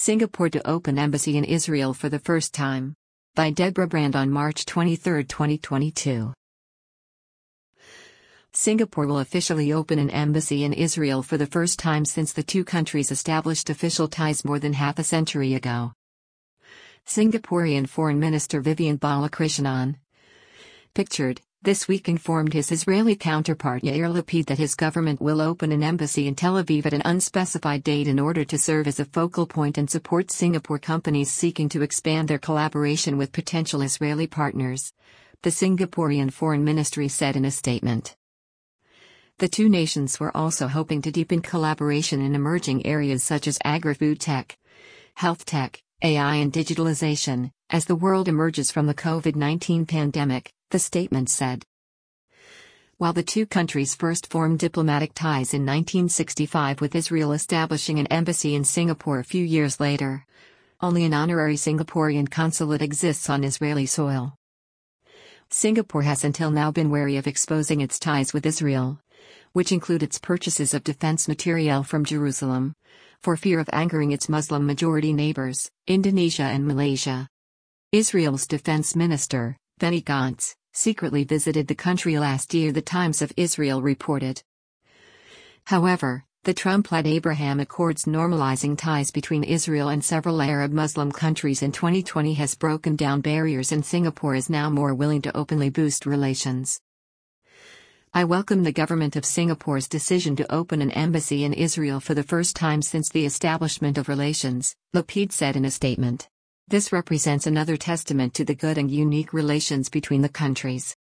Singapore to open embassy in Israel for the first time. By Deborah Brand on March 23, 2022. Singapore will officially open an embassy in Israel for the first time since the two countries established official ties more than half a century ago. Singaporean Foreign Minister Vivian Balakrishnan, pictured, this week informed his Israeli counterpart Yair Lapid that his government will open an embassy in Tel Aviv at an unspecified date in order to serve as a focal point and support Singapore companies seeking to expand their collaboration with potential Israeli partners, the Singaporean Foreign Ministry said in a statement. The two nations were also hoping to deepen collaboration in emerging areas such as agri-food tech, health tech, AI and digitalization, as the world emerges from the COVID-19 pandemic, the statement said. While the two countries first formed diplomatic ties in 1965 with Israel establishing an embassy in Singapore a few years later, only an honorary Singaporean consulate exists on Israeli soil. Singapore has until now been wary of exposing its ties with Israel, which include its purchases of defense materiel from Jerusalem, for fear of angering its Muslim-majority neighbors, Indonesia and Malaysia. Israel's defense minister, Benny Gantz, secretly visited the country last year, the Times of Israel reported. However, the Trump-led Abraham Accords normalizing ties between Israel and several Arab Muslim countries in 2020 has broken down barriers, and Singapore is now more willing to openly boost relations. I welcome the government of Singapore's decision to open an embassy in Israel for the first time since the establishment of relations, Lapid said in a statement. This represents another testament to the good and unique relations between the countries.